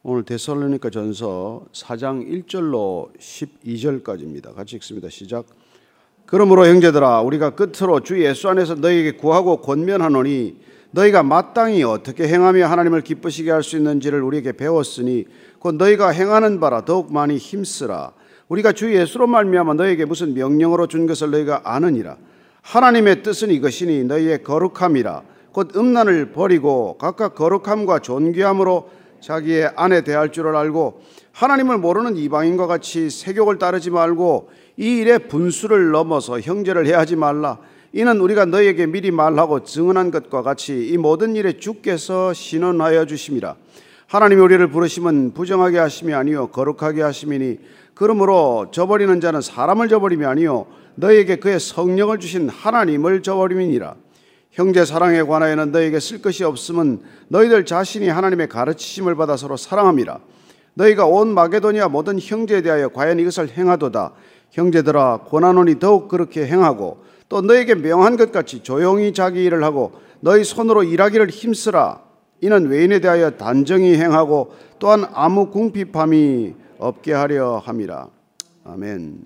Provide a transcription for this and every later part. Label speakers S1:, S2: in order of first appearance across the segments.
S1: 오늘 데살로니가 전서 4장 1절로 12절까지입니다. 같이 읽습니다. 시작. 그러므로 형제들아 우리가 끝으로 주 예수 안에서 너희에게 구하고 권면하노니 너희가 마땅히 어떻게 행하며 하나님을 기쁘시게 할 수 있는지를 우리에게 배웠으니 곧 너희가 행하는 바라 더욱 많이 힘쓰라. 우리가 주 예수로 말미암아 너희에게 무슨 명령으로 준 것을 너희가 아느니라. 하나님의 뜻은 이것이니 너희의 거룩함이라. 곧 음란을 버리고 각각 거룩함과 존귀함으로 자기의 아내 대할 줄을 알고 하나님을 모르는 이방인과 같이 세욕을 따르지 말고 이 일에 분수를 넘어서 형제를 해하지 말라. 이는 우리가 너희에게 미리 말하고 증언한 것과 같이 이 모든 일에 주께서 신원하여 주심이라. 하나님이 우리를 부르심은 부정하게 하심이 아니요 거룩하게 하심이니 그러므로 저버리는 자는 사람을 저버림이 아니요 너희에게 그의 성령을 주신 하나님을 저버림이니라. 형제 사랑에 관하여는 너희에게 쓸 것이 없음은 너희들 자신이 하나님의 가르치심을 받아 서로 사랑함이라. 너희가 온 마게도니아 모든 형제에 대하여 과연 이것을 행하도다. 형제들아 권하노니 더욱 그렇게 행하고 또 너희에게 명한 것 같이 조용히 자기 일을 하고 너희 손으로 일하기를 힘쓰라. 이는 외인에 대하여 단정히 행하고 또한 아무 궁핍함이 없게 하려 함이라. 아멘.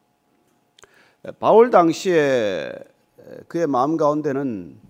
S1: 바울 당시에 그의 마음 가운데는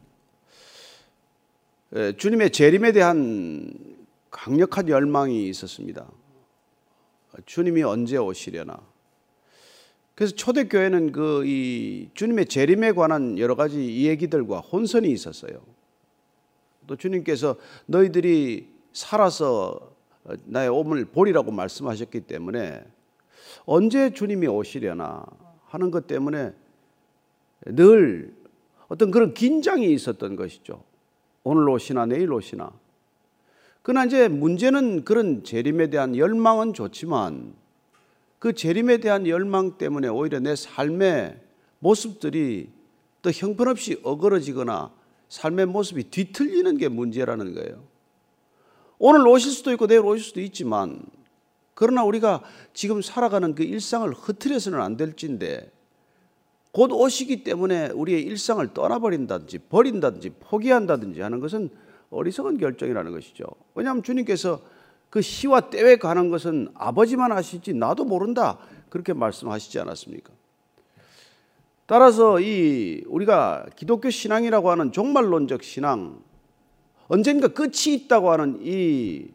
S1: 주님의 재림에 대한 강력한 열망이 있었습니다. 주님이 언제 오시려나. 그래서 초대교회는 이 주님의 재림에 관한 여러 가지 얘기들과 혼선이 있었어요. 또 주님께서 너희들이 살아서 나의 오음을 보리라고 말씀하셨기 때문에 언제 주님이 오시려나 하는 것 때문에 늘 어떤 그런 긴장이 있었던 것이죠. 오늘 오시나 내일 오시나. 그러나 이제 문제는 그런 재림에 대한 열망은 좋지만 그 재림에 대한 열망 때문에 오히려 내 삶의 모습들이 또 형편없이 어그러지거나 삶의 모습이 뒤틀리는 게 문제라는 거예요. 오늘 오실 수도 있고 내일 오실 수도 있지만 그러나 우리가 지금 살아가는 그 일상을 흐트려서는 안 될진데 곧 오시기 때문에 우리의 일상을 떠나버린다든지 버린다든지 포기한다든지 하는 것은 어리석은 결정이라는 것이죠. 왜냐하면 주님께서 그 시와 때에 가는 것은 아버지만 아시지 나도 모른다 그렇게 말씀하시지 않았습니까? 따라서 우리가 기독교 신앙이라고 하는 종말론적 신앙, 언젠가 끝이 있다고 하는 이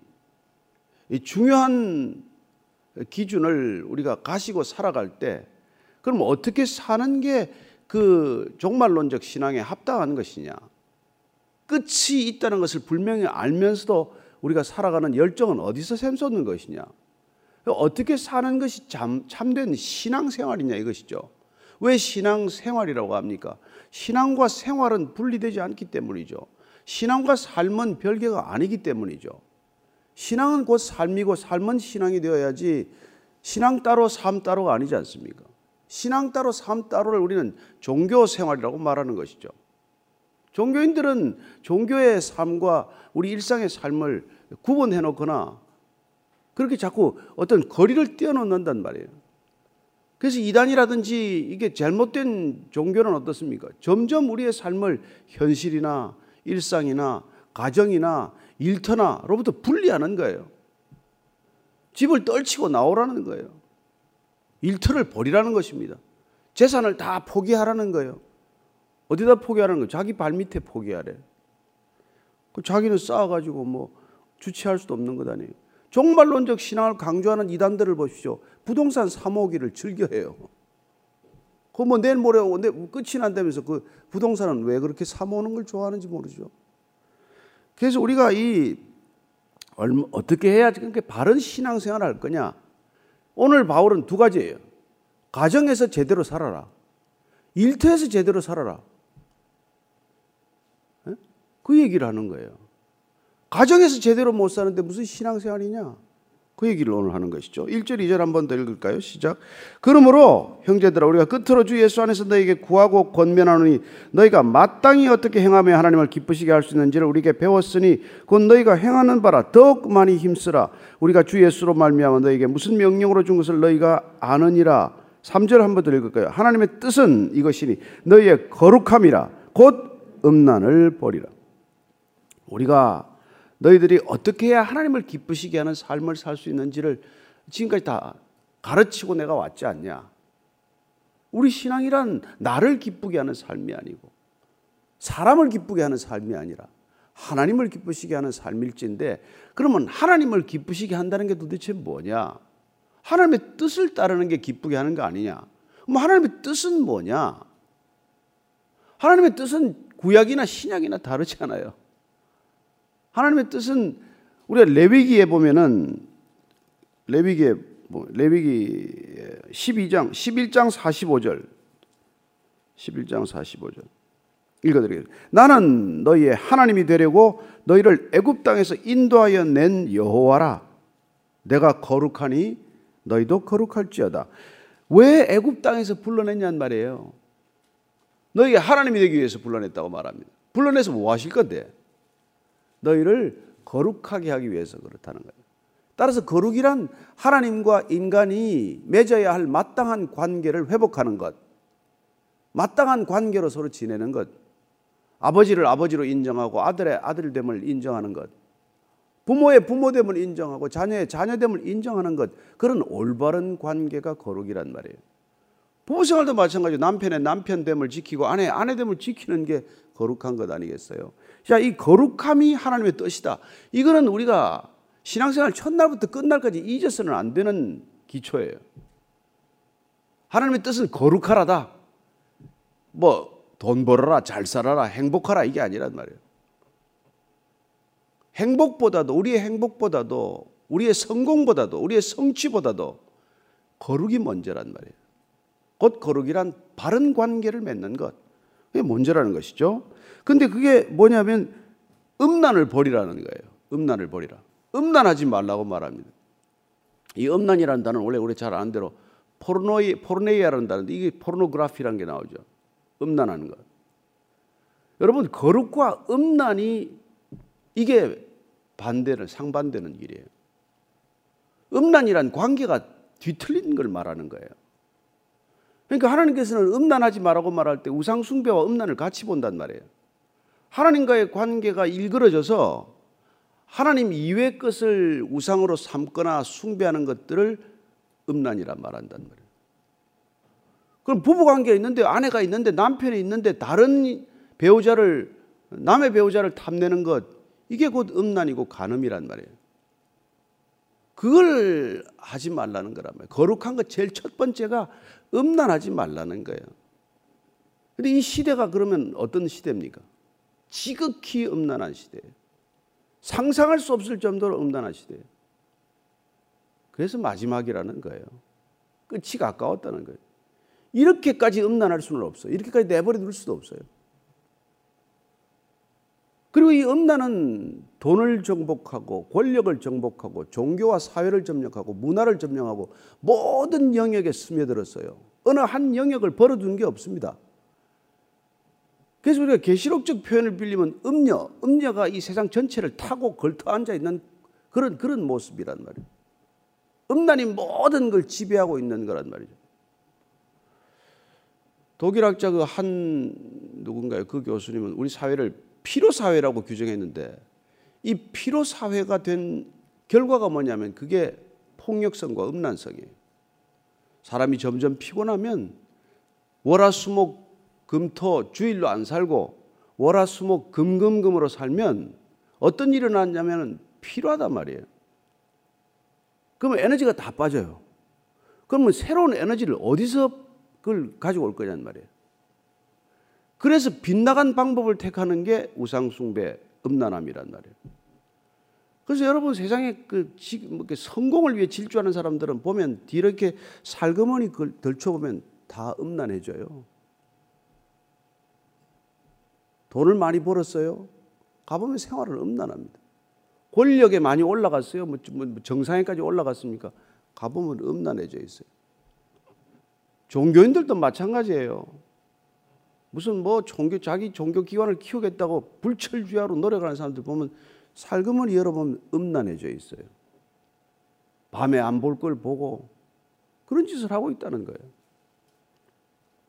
S1: 중요한 기준을 우리가 가지고 살아갈 때 그럼 어떻게 사는 게 그 종말론적 신앙에 합당한 것이냐? 끝이 있다는 것을 분명히 알면서도 우리가 살아가는 열정은 어디서 샘솟는 것이냐? 어떻게 사는 것이 참된 신앙생활이냐 이것이죠. 왜 신앙생활이라고 합니까? 신앙과 생활은 분리되지 않기 때문이죠. 신앙과 삶은 별개가 아니기 때문이죠. 신앙은 곧 삶이고 삶은 신앙이 되어야지 신앙 따로 삶 따로가 아니지 않습니까? 신앙 따로 삶 따로를 우리는 종교생활이라고 말하는 것이죠. 종교인들은 종교의 삶과 우리 일상의 삶을 구분해 놓거나 그렇게 자꾸 어떤 거리를 띄워놓는단 말이에요. 그래서 이단이라든지 이게 잘못된 종교는 어떻습니까? 점점 우리의 삶을 현실이나 일상이나 가정이나 일터나로부터 분리하는 거예요. 집을 떨치고 나오라는 거예요. 일터를 버리라는 것입니다. 재산을 다 포기하라는 거예요. 어디다 포기하라는 거예요? 자기 발밑에 포기하래. 자기는 쌓아가지고 주체할 수도 없는 것 아니에요. 종말론적 신앙을 강조하는 이단들을 보십시오. 부동산 사모기를 즐겨해요. 내일 모레 끝이 난다면서 그 부동산은 왜 그렇게 사모는 걸 좋아하는지 모르죠. 그래서 우리가 어떻게 해야 그렇게 바른 신앙생활을 할 거냐? 오늘 바울은 두 가지예요. 가정에서 제대로 살아라. 일터에서 제대로 살아라. 그 얘기를 하는 거예요. 가정에서 제대로 못 사는데 무슨 신앙생활이냐? 그 얘기를 오늘 하는 것이죠. 1절 2절 한번 더 읽을까요? 시작. 그러므로 형제들아 우리가 끝으로 주 예수 안에서 너희에게 구하고 권면하노니 너희가 마땅히 어떻게 행하며 하나님을 기쁘시게 할 수 있는지를 우리에게 배웠으니 곧 너희가 행하는 바라 더욱 많이 힘쓰라. 우리가 주 예수로 말미암아 너희에게 무슨 명령으로 준 것을 너희가 아느니라. 3절 한번 더 읽을까요? 하나님의 뜻은 이것이니 너희의 거룩함이라 곧 음란을 버리라. 우리가 너희들이 어떻게 해야 하나님을 기쁘시게 하는 삶을 살 수 있는지를 지금까지 다 가르치고 내가 왔지 않냐. 우리 신앙이란 나를 기쁘게 하는 삶이 아니고 사람을 기쁘게 하는 삶이 아니라 하나님을 기쁘시게 하는 삶일지인데, 그러면 하나님을 기쁘시게 한다는 게 도대체 뭐냐? 하나님의 뜻을 따르는 게 기쁘게 하는 거 아니냐? 그럼 하나님의 뜻은 뭐냐? 하나님의 뜻은 구약이나 신약이나 다르지 않아요. 하나님의 뜻은 우리가 레위기에 보면은 레위기 11장 45절 읽어드리겠습니다. 나는 너희의 하나님이 되려고 너희를 애굽 땅에서 인도하여 낸 여호와라. 내가 거룩하니 너희도 거룩할지어다. 왜 애굽 땅에서 불러냈냔 말이에요. 너희가 하나님이 되기 위해서 불러냈다고 말합니다. 불러내서 뭐 하실 건데? 너희를 거룩하게 하기 위해서 그렇다는 거예요. 따라서 거룩이란 하나님과 인간이 맺어야 할 마땅한 관계를 회복하는 것, 마땅한 관계로 서로 지내는 것, 아버지를 아버지로 인정하고 아들의 아들됨을 인정하는 것, 부모의 부모됨을 인정하고 자녀의 자녀됨을 인정하는 것, 그런 올바른 관계가 거룩이란 말이에요. 부부생활도 마찬가지로 남편의 남편됨을 지키고 아내의 아내됨을 지키는 게 거룩한 것 아니겠어요? 자, 이 거룩함이 하나님의 뜻이다. 이거는 우리가 신앙생활 첫날부터 끝날까지 잊어서는 안 되는 기초예요. 하나님의 뜻은 거룩하라다. 뭐 돈 벌어라, 잘 살아라, 행복하라, 이게 아니란 말이에요. 행복보다도, 우리의 행복보다도, 우리의 성공보다도, 우리의 성취보다도 거룩이 먼저란 말이에요. 곧 거룩이란 바른 관계를 맺는 것, 그게 먼저라는 것이죠. 근데 그게 뭐냐면 음란을 버리라는 거예요. 음란을 버리라. 음란하지 말라고 말합니다. 이 음란이라는 단어는 원래 우리 잘 아는 대로 포르네이아라는 단어인데, 이게 포르노그라피라는 게 나오죠. 음란하는 것. 여러분, 거룩과 음란이 이게 상반되는 일이에요. 음란이란 관계가 뒤틀린 걸 말하는 거예요. 그러니까 하나님께서는 음란하지 말라고 말할 때 우상 숭배와 음란을 같이 본단 말이에요. 하나님과의 관계가 일그러져서 하나님 이외의 것을 우상으로 삼거나 숭배하는 것들을 음란이란 말한단 말이에요. 그럼 부부관계가 있는데, 아내가 있는데, 남편이 있는데 다른 배우자를, 남의 배우자를 탐내는 것, 이게 곧 음란이고 간음이란 말이에요. 그걸 하지 말라는 거란 말이에요. 거룩한 것 제일 첫 번째가 음란하지 말라는 거예요. 그런데 이 시대가 그러면 어떤 시대입니까? 지극히 음란한 시대예요. 상상할 수 없을 정도로 음란한 시대예요. 그래서 마지막이라는 거예요. 끝이 가까웠다는 거예요. 이렇게까지 음란할 수는 없어요. 이렇게까지 내버려 둘 수도 없어요. 그리고 이 음란은 돈을 정복하고 권력을 정복하고 종교와 사회를 점령하고 문화를 점령하고 모든 영역에 스며들었어요. 어느 한 영역을 벌어둔 게 없습니다. 그래서 우리가 계시록적 표현을 빌리면 음녀가 이 세상 전체를 타고 걸터 앉아 있는 그런 모습이란 말이에요. 음란이 모든 걸 지배하고 있는 거란 말이죠. 독일학자 누군가요? 그 교수님은 우리 사회를 피로사회라고 규정했는데, 이 피로사회가 된 결과가 뭐냐면 그게 폭력성과 음란성이에요. 사람이 점점 피곤하면 월화수목 금토 주일로 안 살고 월화수목 금금금으로 살면 어떤 일이 일어나냐면 피로하단 말이에요. 그러면 에너지가 다 빠져요. 그러면 새로운 에너지를 어디서 그걸 가지고 올 거냐는 말이에요. 그래서 빗나간 방법을 택하는 게 우상숭배, 음란함이란 말이에요. 그래서 여러분, 세상에 성공을 위해 질주하는 사람들은 보면 뒤로 이렇게 살그머니 덜쳐보면 다 음란해져요. 돈을 많이 벌었어요. 가보면 생활은 음란합니다. 권력에 많이 올라갔어요. 정상에까지 올라갔습니까? 가보면 음란해져 있어요. 종교인들도 마찬가지예요. 무슨 자기 종교 기관을 키우겠다고 불철주야로 노력하는 사람들 보면 살그머니 열어보면 음란해져 있어요. 밤에 안 볼 걸 보고 그런 짓을 하고 있다는 거예요.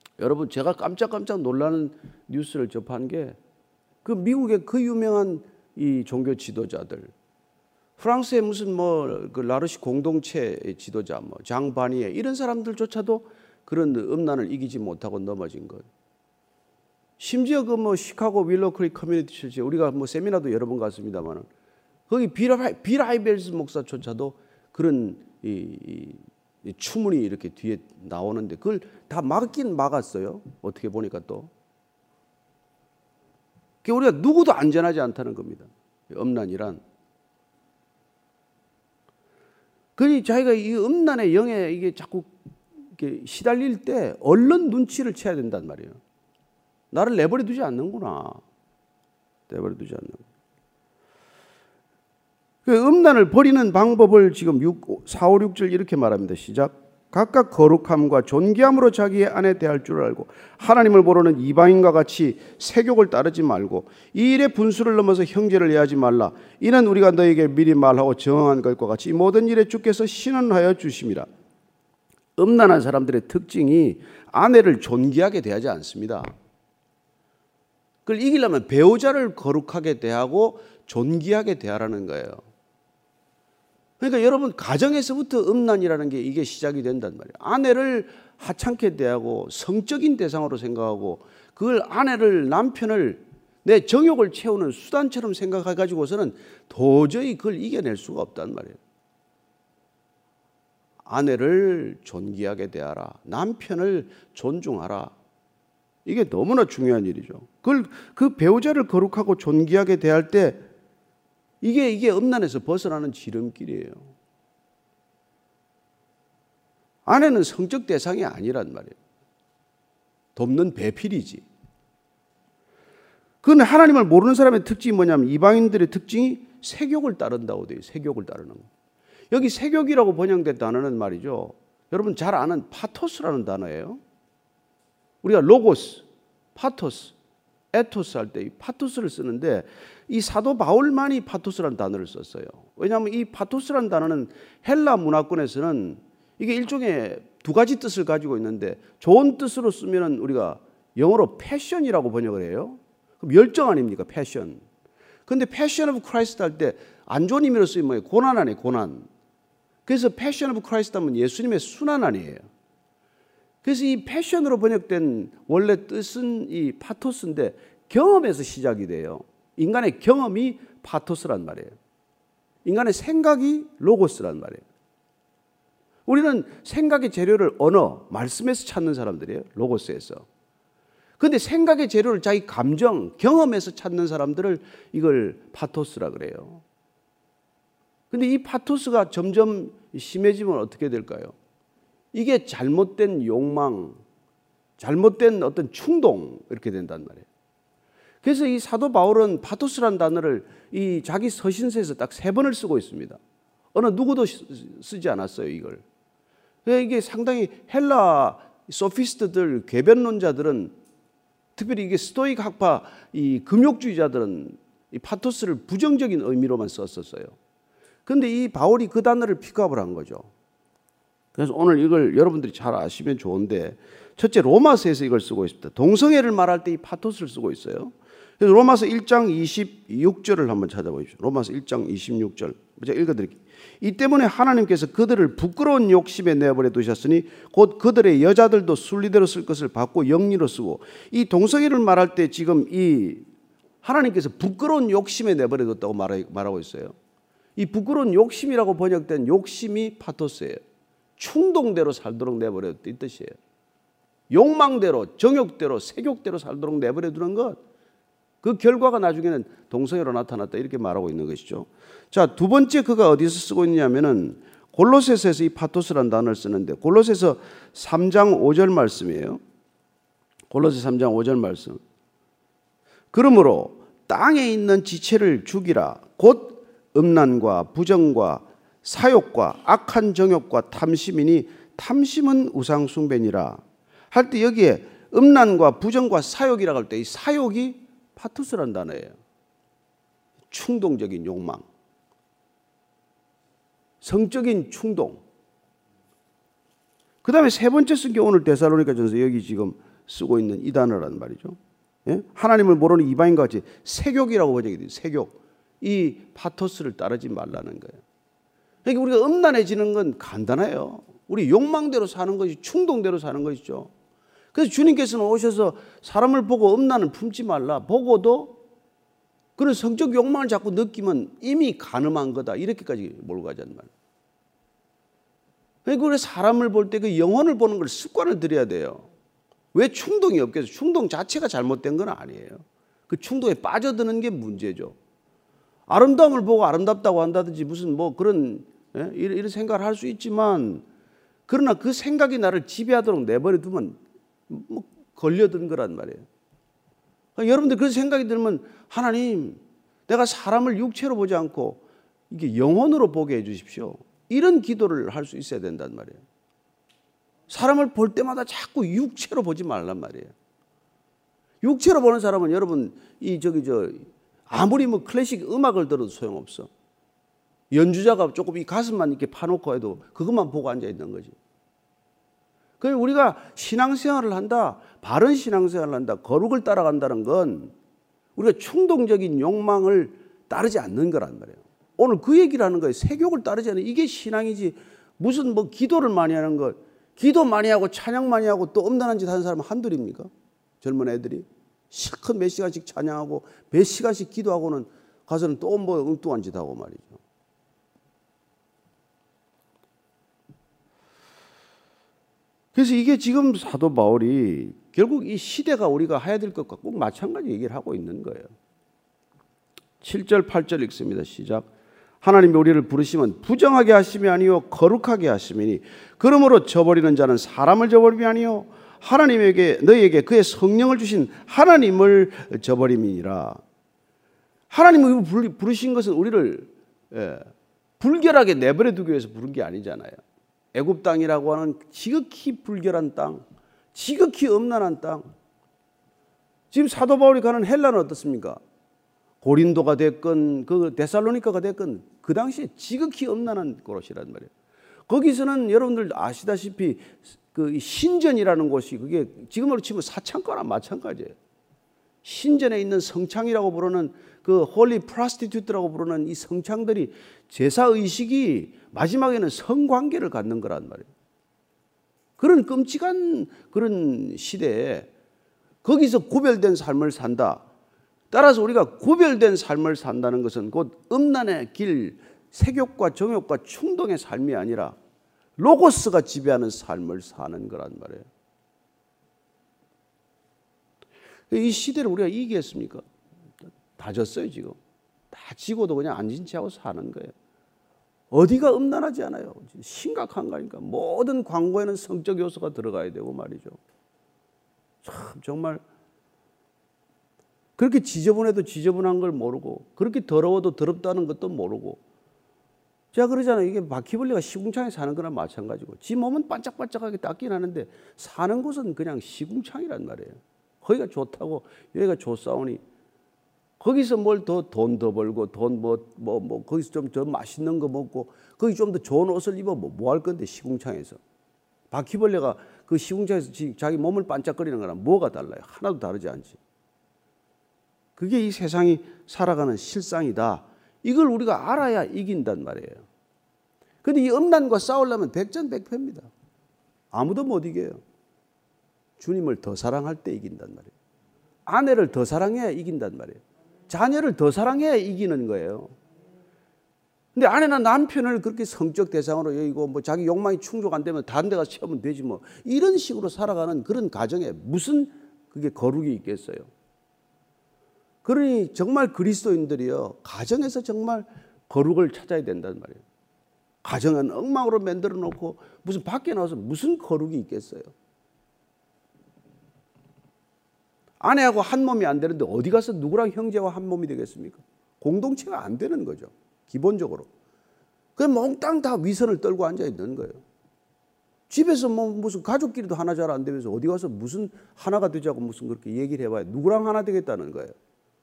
S1: 여러분, 제가 깜짝깜짝 놀라는 뉴스를 접한 게, 그 미국의 그 유명한 이 종교 지도자들, 프랑스의 무슨 그 라르시 공동체 지도자, 장 바니에 이런 사람들조차도 그런 음란을 이기지 못하고 넘어진 것. 심지어 시카고 윌로 크릭 커뮤니티 처치, 우리가 세미나도 여러 번 갔습니다만, 거기 빌 하이벨스 목사조차도 그런 이 추문이 이렇게 뒤에 나오는데 그걸 다 막긴 막았어요. 어떻게 보니까 또. 그러니까 우리가 누구도 안전하지 않다는 겁니다. 음란이란. 그러니 자기가 이 음란의 영에 이게 자꾸 이렇게 시달릴 때 얼른 눈치를 채야 된단 말이에요. 나를 내버려 두지 않는구나. 내버려 두지 않는. 그 음란을 버리는 방법을 지금 4, 5, 6절 이렇게 말합니다. 시작. 각각 거룩함과 존귀함으로 자기의 아내 대할 줄 알고 하나님을 모르는 이방인과 같이 세욕을 따르지 말고 이 일의 분수를 넘어서 형제를 해하지 말라. 이는 우리가 너에게 미리 말하고 정한 것과 같이 이 모든 일에 주께서 신원하여 주심이라. 음란한 사람들의 특징이 아내를 존귀하게 대하지 않습니다. 그걸 이기려면 배우자를 거룩하게 대하고 존귀하게 대하라는 거예요. 그러니까 여러분 가정에서부터 음란이라는 게 이게 시작이 된단 말이에요. 아내를 하찮게 대하고 성적인 대상으로 생각하고 그걸 남편을 내 정욕을 채우는 수단처럼 생각해 가지고서는 도저히 그걸 이겨낼 수가 없단 말이에요. 아내를 존귀하게 대하라. 남편을 존중하라. 이게 너무나 중요한 일이죠. 그 배우자를 거룩하고 존귀하게 대할 때 이게 음란에서 벗어나는 지름길이에요. 아내는 성적 대상이 아니란 말이에요. 돕는 배필이지. 그건 하나님을 모르는 사람의 특징이 뭐냐면 이방인들의 특징이 세욕을 따른다고 돼요. 세욕을 따르는 거. 여기 세욕이라고 번역된 단어는 말이죠. 여러분 잘 아는 파토스라는 단어예요. 우리가 로고스, 파토스, 에토스 할 때 이 파토스를 쓰는데 이 사도 바울만이 파토스라는 단어를 썼어요. 왜냐하면 이 파토스라는 단어는 헬라 문화권에서는 이게 일종의 두 가지 뜻을 가지고 있는데 좋은 뜻으로 쓰면 우리가 영어로 패션이라고 번역을 해요. 그럼 열정 아닙니까? 패션. 그런데 패션 오브 크라이스트 할 때 안 좋은 의미로 쓰이면 뭐예요? 고난 아니에요. 고난. 그래서 패션 오브 크라이스트 하면 예수님의 순환 아니에요. 그래서 이 패션으로 번역된 원래 뜻은 이 파토스인데 경험에서 시작이 돼요. 인간의 경험이 파토스란 말이에요. 인간의 생각이 로고스란 말이에요. 우리는 생각의 재료를 언어, 말씀에서 찾는 사람들이에요. 로고스에서. 그런데 생각의 재료를 자기 감정, 경험에서 찾는 사람들을 이걸 파토스라 그래요. 그런데 이 파토스가 점점 심해지면 어떻게 될까요? 이게 잘못된 욕망, 잘못된 어떤 충동 이렇게 된단 말이에요. 그래서 이 사도 바울은 파토스라는 단어를 이 자기 서신서에서 딱 3번을 쓰고 있습니다. 어느 누구도 쓰지 않았어요, 이걸. 이게 상당히 헬라 소피스트들, 궤변론자들은 특별히 이게 스토익 학파 이 금욕주의자들은 이 파토스를 부정적인 의미로만 썼었어요. 그런데 이 바울이 그 단어를 픽업을 한 거죠. 그래서 오늘 이걸 여러분들이 잘 아시면 좋은데 첫째 로마서에서 이걸 쓰고 있습니다. 동성애를 말할 때 이 파토스를 쓰고 있어요. 그래서 로마서 1장 26절을 한번 찾아보십시오. 로마서 1장 26절. 제가 읽어드릴게요. 이 때문에 하나님께서 그들을 부끄러운 욕심에 내버려 두셨으니 곧 그들의 여자들도 순리대로 쓸 것을 받고 영리로 쓰고 이 동성애를 말할 때 지금 이 하나님께서 부끄러운 욕심에 내버려 뒀다고 말하고 있어요. 이 부끄러운 욕심이라고 번역된 욕심이 파토스예요. 충동대로 살도록 내버려 둔 뜻이에요. 욕망대로, 정욕대로, 색욕대로 살도록 내버려 두는 것. 그 결과가 나중에는 동성애로 나타났다 이렇게 말하고 있는 것이죠. 자, 두 번째 그가 어디서 쓰고 있냐면은 골로새서에서 이 파토스라는 단어를 쓰는데 골로새서 3장 5절 말씀이에요. 골로새 3장 5절 말씀. 그러므로 땅에 있는 지체를 죽이라. 곧 음란과 부정과 사욕과 악한 정욕과 탐심이니 탐심은 우상 숭배니라. 할 때 여기에 음란과 부정과 사욕이라고 할 때 이 사욕이 파토스라는 단어예요. 충동적인 욕망, 성적인 충동. 그 다음에 세 번째 쓴 게 오늘 데살로니가전서 여기 지금 쓰고 있는 이 단어란 말이죠. 예? 하나님을 모르는 이방인과 같이 세욕이라고 번역이 돼요. 세욕. 이 파토스를 따르지 말라는 거예요. 그러니까 우리가 음란해지는 건 간단해요. 우리 욕망대로 사는 것이, 충동대로 사는 것이죠. 그래서 주님께서는 오셔서 사람을 보고 음란을 품지 말라. 보고도 그런 성적 욕망을 자꾸 느끼면 이미 간음한 거다. 이렇게까지 몰고 가자는 말이에요. 그러니까 사람을 볼 때 그 영혼을 보는 걸 습관을 들여야 돼요. 왜 충동이 없겠어요? 충동 자체가 잘못된 건 아니에요. 그 충동에 빠져드는 게 문제죠. 아름다움을 보고 아름답다고 한다든지 무슨 뭐 그런 이런 생각을 할 수 있지만, 그러나 그 생각이 나를 지배하도록 내버려 두면 뭐 걸려든 거란 말이에요. 그러니까 여러분들 그런 생각이 들면, 하나님, 내가 사람을 육체로 보지 않고 이게 영혼으로 보게 해 주십시오. 이런 기도를 할 수 있어야 된단 말이에요. 사람을 볼 때마다 자꾸 육체로 보지 말란 말이에요. 육체로 보는 사람은 여러분 아무리 뭐 클래식 음악을 들어도 소용없어. 연주자가 조금 이 가슴만 이렇게 파놓고 해도 그것만 보고 앉아 있는 거지. 그래서 우리가 신앙생활을 한다, 바른 신앙생활을 한다, 거룩을 따라간다는 건 우리가 충동적인 욕망을 따르지 않는 거란 말이에요. 오늘 그 얘기를 하는 거예요. 세욕을 따르지 않는, 이게 신앙이지. 무슨 뭐 기도를 많이 하는 것, 기도 많이 하고 찬양 많이 하고 또 음란한 짓 하는 사람은 한둘입니까? 젊은 애들이 실컷 몇 시간씩 찬양하고 몇 시간씩 기도하고는 가서는 또 뭐 엉뚱한 짓 하고 말이죠. 그래서 이게 지금 사도 바울이 결국 이 시대가 우리가 해야 될 것과 꼭 마찬가지 얘기를 하고 있는 거예요. 7절 8절 읽습니다. 시작. 하나님이 우리를 부르시면 부정하게 하심이 아니요 거룩하게 하심이니 그러므로 저버리는 자는 사람을 저버림이 아니요 하나님에게 너희에게 그의 성령을 주신 하나님을 저버림이니라. 하나님이 부르신 것은 우리를 불결하게 내버려 두기 위해서 부른 게 아니잖아요. 애굽 땅이라고 하는 지극히 불결한 땅, 지극히 음란한 땅. 지금 사도 바울이 가는 헬라는 어떻습니까? 고린도가 됐건 그 데살로니카가 됐건 그 당시에 지극히 음란한 곳이란 말이에요. 거기서는 여러분들 아시다시피 그 신전이라는 곳이 그게 지금으로 치면 사창가랑 마찬가지예요. 신전에 있는 성창이라고 부르는 그 홀리 프라스티튜트라고 부르는 이 성창들이 제사 의식이 마지막에는 성관계를 갖는 거란 말이에요. 그런 끔찍한 그런 시대에 거기서 구별된 삶을 산다. 따라서 우리가 구별된 삶을 산다는 것은 곧 음란의 길, 색욕과 정욕과 충동의 삶이 아니라 로고스가 지배하는 삶을 사는 거란 말이에요. 이 시대를 우리가 이기겠습니까? 다 졌어요 지금. 다 지고도 그냥 앉은 채 하고 사는 거예요. 어디가 음란하지 않아요. 심각한 거니까. 모든 광고에는 성적 요소가 들어가야 되고 말이죠. 참 정말 그렇게 지저분해도 지저분한 걸 모르고 그렇게 더러워도 더럽다는 것도 모르고, 제가 그러잖아요. 이게 바퀴벌레가 시궁창에 사는 거나 마찬가지고 지 몸은 반짝반짝하게 닦긴 하는데 사는 곳은 그냥 시궁창이란 말이에요. 거기가 좋다고 여기가 좋사오니 거기서 뭘 더 돈 더 벌고 돈 거기서 좀 더 맛있는 거 먹고 거기 좀 더 좋은 옷을 입어 뭐 할 건데 시궁창에서. 바퀴벌레가 그 시궁창에서 자기 몸을 반짝거리는 거랑 뭐가 달라요? 하나도 다르지 않지. 그게 이 세상이 살아가는 실상이다. 이걸 우리가 알아야 이긴단 말이에요. 그런데 이 음란과 싸우려면 백전백패입니다. 아무도 못 이겨요. 주님을 더 사랑할 때 이긴단 말이에요. 아내를 더 사랑해야 이긴단 말이에요. 자녀를 더 사랑해야 이기는 거예요. 근데 아내나 남편을 그렇게 성적 대상으로 여기고 뭐 자기 욕망이 충족 안 되면 다른 데 가서 채우면 되지 뭐 이런 식으로 살아가는 그런 가정에 무슨 그게 거룩이 있겠어요. 그러니 정말 그리스도인들이요 가정에서 정말 거룩을 찾아야 된단 말이에요. 가정은 엉망으로 만들어 놓고 무슨 밖에 나와서 무슨 거룩이 있겠어요. 아내하고 한 몸이 안 되는데 어디 가서 누구랑 형제와 한 몸이 되겠습니까? 공동체가 안 되는 거죠. 기본적으로. 그냥 몽땅 다 위선을 떨고 앉아 있는 거예요. 집에서 뭐 무슨 가족끼리도 하나 잘 안 되면서 어디 가서 무슨 하나가 되자고 무슨 그렇게 얘기를 해봐야 누구랑 하나 되겠다는 거예요.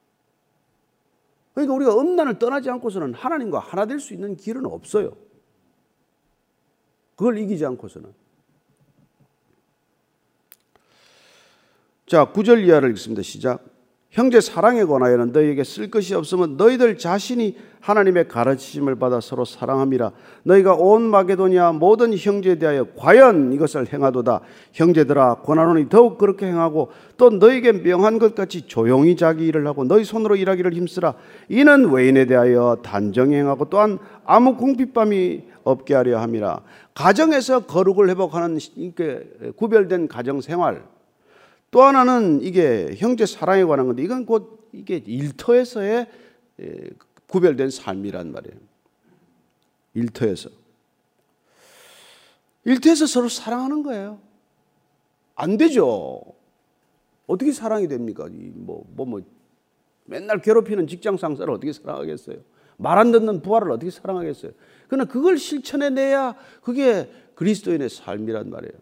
S1: 그러니까 우리가 음란을 떠나지 않고서는 하나님과 하나 될 수 있는 길은 없어요. 그걸 이기지 않고서는. 자, 9절 이하를 읽습니다. 시작. 형제 사랑에 관하여는 너희에게 쓸 것이 없으면 너희들 자신이 하나님의 가르치심을 받아 서로 사랑함이라. 너희가 온 마게도냐 모든 형제에 대하여 과연 이것을 행하도다. 형제들아 권하노니 더욱 그렇게 행하고 또 너희에게 명한 것 같이 조용히 자기 일을 하고 너희 손으로 일하기를 힘쓰라. 이는 외인에 대하여 단정히 행하고 또한 아무 궁핍함이 없게 하려 함이라. 가정에서 거룩을 회복하는 구별된 가정 생활, 또 하나는 이게 형제 사랑에 관한 건데 이건 곧 이게 일터에서의 구별된 삶이란 말이에요. 일터에서 서로 사랑하는 거예요. 안 되죠. 어떻게 사랑이 됩니까? 맨날 괴롭히는 직장 상사를 어떻게 사랑하겠어요? 말 안 듣는 부하를 어떻게 사랑하겠어요? 그러나 그걸 실천해내야 그게 그리스도인의 삶이란 말이에요.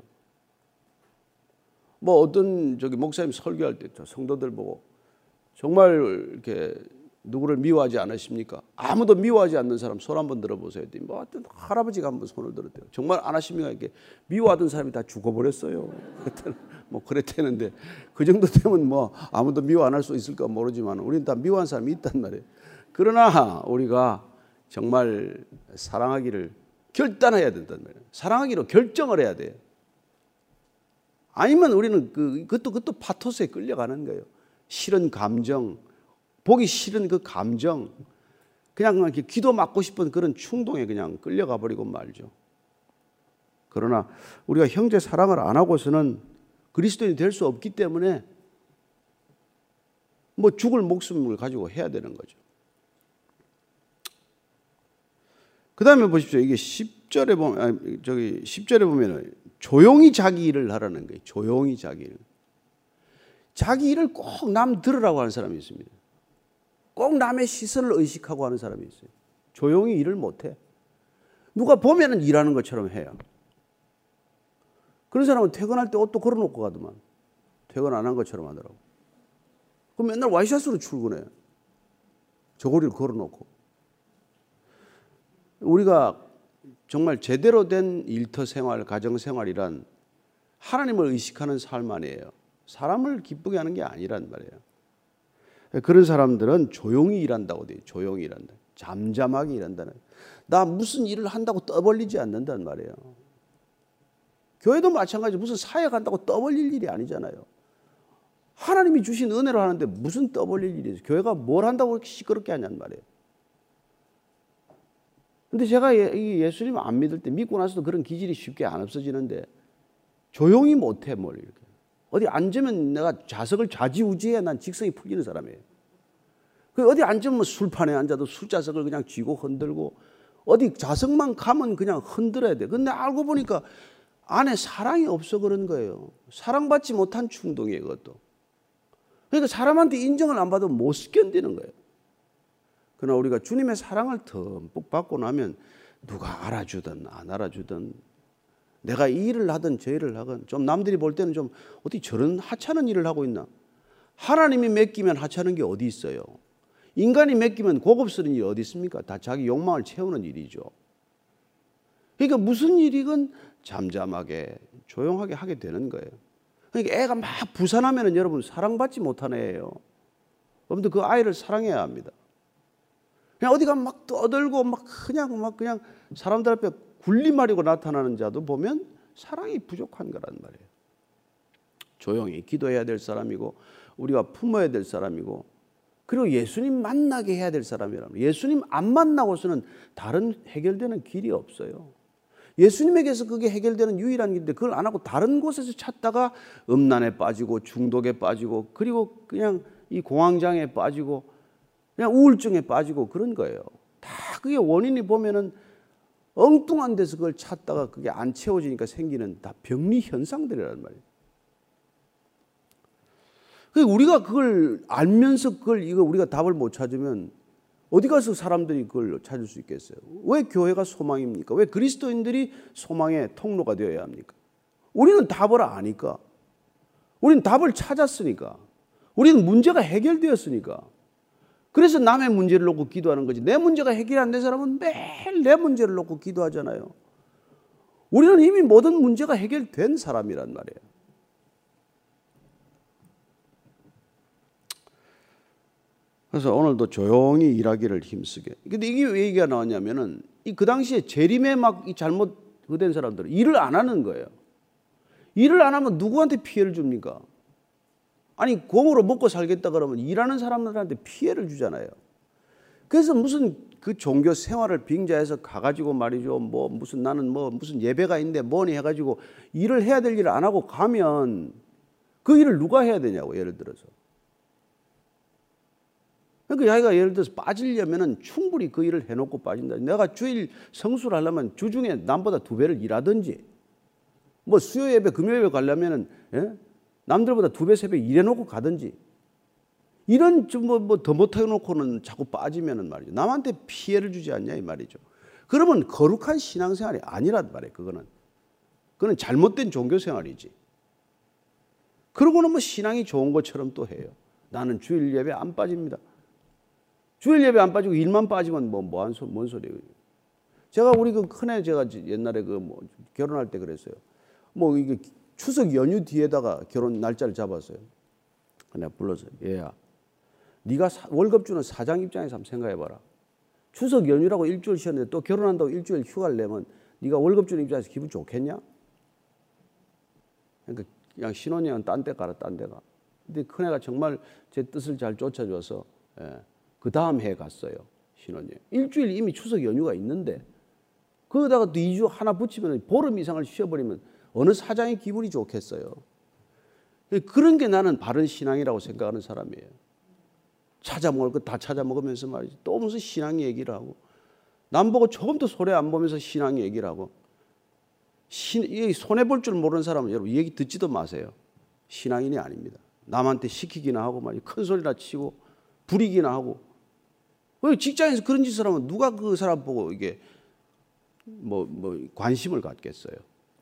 S1: 어떤 목사님 설교할 때 성도들 보고 정말 이렇게 누구를 미워하지 않으십니까? 아무도 미워하지 않는 사람 손 한번 들어보세요. 어떤 할아버지가 한번 손을 들었대요. 정말 안 하십니까? 이렇게 미워하던 사람이 다 죽어버렸어요. 그때는 그랬대는데 그 정도 되면 아무도 미워 안 할 수 있을까 모르지만 우리는 다 미워한 사람이 있단 말이에요. 그러나 우리가 정말 사랑하기를 결단해야 된단 말이에요. 사랑하기로 결정을 해야 돼요. 아니면 우리는 그것도 파토스에 끌려가는 거예요. 싫은 감정, 보기 싫은 그 감정, 그냥 이렇게 기도 맞고 싶은 그런 충동에 그냥 끌려가 버리고 말죠. 그러나 우리가 형제 사랑을 안 하고서는 그리스도인이 될 수 없기 때문에 죽을 목숨을 가지고 해야 되는 거죠. 그 다음에 보십시오. 이게 10절에 보면 조용히 자기 일을 하라는 거예요. 조용히 자기 일. 자기 일을 꼭 남 들으라고 하는 사람이 있습니다. 꼭 남의 시선을 의식하고 하는 사람이 있어요. 조용히 일을 못해. 누가 보면은 일하는 것처럼 해요. 그런 사람은 퇴근할 때 옷도 걸어놓고 가더만. 퇴근 안 한 것처럼 하더라고. 그럼 맨날 와이셔츠로 출근해. 저고리를 걸어놓고. 우리가 정말 제대로 된 일터 생활, 가정 생활이란 하나님을 의식하는 삶 아니에요. 사람을 기쁘게 하는 게 아니란 말이에요. 그런 사람들은 조용히 일한다고 돼요. 조용히 일한다. 잠잠하게 일한다는. 나 무슨 일을 한다고 떠벌리지 않는단 말이에요. 교회도 마찬가지. 무슨 사회 간다고 떠벌릴 일이 아니잖아요. 하나님이 주신 은혜로 하는데 무슨 떠벌릴 일이 있어요. 교회가 뭘 한다고 그렇게 시끄럽게 하냔 말이에요. 근데 제가 예수님 안 믿을 때 믿고 나서도 그런 기질이 쉽게 안 없어지는데 조용히 못해 뭘 이렇게. 어디 앉으면 내가 좌석을 좌지우지해야 난 직성이 풀리는 사람이에요. 어디 앉으면 술판에 앉아도 술자석을 그냥 쥐고 흔들고 어디 좌석만 가면 그냥 흔들어야 돼. 근데 알고 보니까 안에 사랑이 없어 그런 거예요. 사랑받지 못한 충동이에요, 그것도. 그러니까 사람한테 인정을 안 받으면 못 견디는 거예요. 그러나 우리가 주님의 사랑을 듬뿍 받고 나면 누가 알아주든 안 알아주든 내가 이 일을 하든 저 일을 하든 좀 남들이 볼 때는 좀 어떻게 저런 하찮은 일을 하고 있나. 하나님이 맡기면 하찮은 게 어디 있어요. 인간이 맡기면 고급스러운 일이 어디 있습니까. 다 자기 욕망을 채우는 일이죠. 그러니까 무슨 일이건 잠잠하게 조용하게 하게 되는 거예요. 그러니까 애가 막 부산하면 여러분 사랑받지 못한 애예요. 여러분들 그 아이를 사랑해야 합니다. 그냥 어디 가면 막 떠들고 그냥 사람들 앞에 군림하려고 나타나는 자도 보면 사랑이 부족한 거란 말이에요. 조용히 기도해야 될 사람이고 우리가 품어야 될 사람이고 그리고 예수님 만나게 해야 될 사람이라면 예수님 안 만나고서는 다른 해결되는 길이 없어요. 예수님에게서 그게 해결되는 유일한 길인데 그걸 안 하고 다른 곳에서 찾다가 음란에 빠지고 중독에 빠지고 그리고 그냥 이 공황장애에 빠지고 그냥 우울증에 빠지고 그런 거예요. 다 그게 원인이 보면은 엉뚱한 데서 그걸 찾다가 그게 안 채워지니까 생기는 다 병리 현상들이란 말이에요. 우리가 그걸 알면서 이거 우리가 답을 못 찾으면 어디 가서 사람들이 그걸 찾을 수 있겠어요? 왜 교회가 소망입니까? 왜 그리스도인들이 소망의 통로가 되어야 합니까? 우리는 답을 아니까. 우리는 답을 찾았으니까. 우리는 문제가 해결되었으니까. 그래서 남의 문제를 놓고 기도하는 거지. 내 문제가 해결 안 된 사람은 매일 내 문제를 놓고 기도하잖아요. 우리는 이미 모든 문제가 해결된 사람이란 말이에요. 그래서 오늘도 조용히 일하기를 힘쓰게. 근데 이게 왜 얘기가 나왔냐면은 그 당시에 재림에 막 이 잘못된 사람들은 일을 안 하는 거예요. 일을 안 하면 누구한테 피해를 줍니까? 아니 공으로 먹고 살겠다 그러면 일하는 사람들한테 피해를 주잖아요. 그래서 무슨 그 종교 생활을 빙자해서 가가지고 말이죠. 뭐 무슨 나는 뭐 무슨 예배가 있는데 뭐니 해가지고 일을 해야 될 일을 안 하고 가면 그 일을 누가 해야 되냐고. 예를 들어서. 그러니까 자기가 예를 들어서 빠지려면은 충분히 그 일을 해놓고 빠진다. 내가 주일 성수를 하려면 주중에 남보다 2배를 일하든지, 뭐 수요 예배, 금요 예배 가려면은 남들보다 2배, 3배 일해놓고 가든지, 이런 좀 뭐 더 못해놓고는 자꾸 빠지면은 말이죠. 남한테 피해를 주지 않냐 이 말이죠. 그러면 거룩한 신앙생활이 아니란 말이에요. 그거는 잘못된 종교생활이지. 그러고는 뭐 신앙이 좋은 것처럼 또 해요. 나는 주일 예배 안 빠집니다. 주일 예배 안 빠지고 일만 빠지면 뭔 소리예요? 제가 우리 그 큰애 제가 옛날에 그 뭐 결혼할 때 그랬어요. 뭐 이게 추석 연휴 뒤에다가 결혼 날짜를 잡았어요. 내가 불러서 얘야, 네가 월급 주는 사장 입장에서 한번 생각해봐라. 추석 연휴라고 일주일 쉬었는데 또 결혼한다고 일주일 휴가를 내면 네가 월급 주는 입장에서 기분 좋겠냐? 그러니까 그냥 신혼여행 딴 데 가라, 딴 데 가. 근데 큰애가 정말 제 뜻을 잘 쫓아줘서 그 다음 해에 갔어요. 신혼여행. 일주일 이미 추석 연휴가 있는데 거기다가 또 2주 하나 붙이면 보름 이상을 쉬어버리면 어느 사장이 기분이 좋겠어요. 그런 게 나는 바른 신앙이라고 생각하는 사람이에요. 찾아먹을 거 다 찾아먹으면서 말이지. 또 무슨 신앙 얘기를 하고. 남 보고 조금도 손해 안 보면서 신앙 얘기를 하고. 손해볼 줄 모르는 사람은 여러분 얘기 듣지도 마세요. 신앙인이 아닙니다. 남한테 시키기나 하고 말이지. 큰 소리나 치고 부리기나 하고. 직장에서 그런 짓을 하면 누가 그 사람 보고 이게 뭐 관심을 갖겠어요.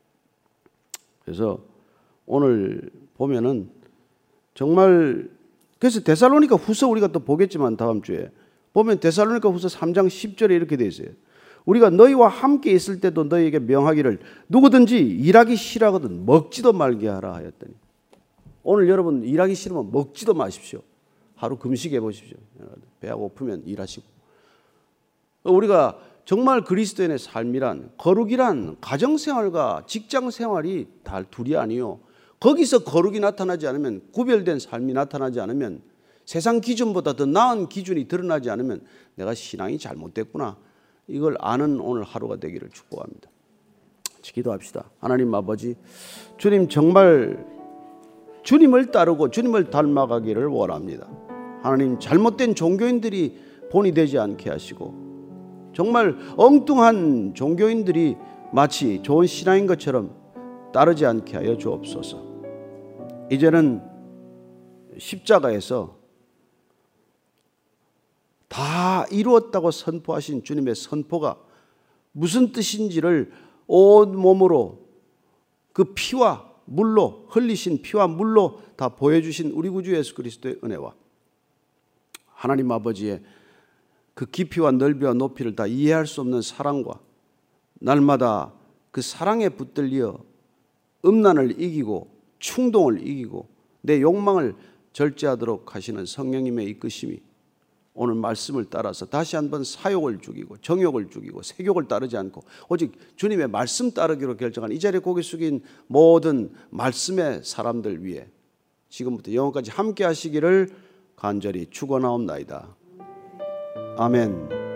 S1: 그래서 오늘 보면은 정말 그래서 데살로니가 후서 우리가 또 보겠지만 다음 주에 보면 데살로니가 후서 3장 10절에 이렇게 되어 있어요. 우리가 너희와 함께 있을 때도 너희에게 명하기를 누구든지 일하기 싫어하거든 먹지도 말게 하라 하였더니, 오늘 여러분 일하기 싫으면 먹지도 마십시오. 하루 금식해 보십시오. 배가 고프면 일하시고. 우리가 정말 그리스도인의 삶이란, 거룩이란 가정생활과 직장생활이 다 둘이 아니요. 거기서 거룩이 나타나지 않으면, 구별된 삶이 나타나지 않으면, 세상 기준보다 더 나은 기준이 드러나지 않으면 내가 신앙이 잘못됐구나, 이걸 아는 오늘 하루가 되기를 축복합니다. 기도합시다. 하나님 아버지, 주님 정말 주님을 따르고 주님을 닮아가기를 원합니다. 하나님, 잘못된 종교인들이 본이 되지 않게 하시고 정말 엉뚱한 종교인들이 마치 좋은 신앙인 것처럼 따르지 않게 하여 주옵소서. 이제는 십자가에서 다 이루었다고 선포하신 주님의 선포가 무슨 뜻인지를 온몸으로 그 피와 물로, 흘리신 피와 물로 다 보여주신 우리 구주 예수 그리스도의 은혜와 하나님 아버지의 그 깊이와 넓이와 높이를 다 이해할 수 없는 사랑과 날마다 그 사랑에 붙들려 음란을 이기고 충동을 이기고 내 욕망을 절제하도록 하시는 성령님의 이끄심이 오늘 말씀을 따라서 다시 한번 사욕을 죽이고 정욕을 죽이고 색욕을 따르지 않고 오직 주님의 말씀 따르기로 결정한 이 자리에 고개 숙인 모든 말씀의 사람들 위해 지금부터 영원까지 함께 하시기를 간절히 축원하옵나이다. 아멘.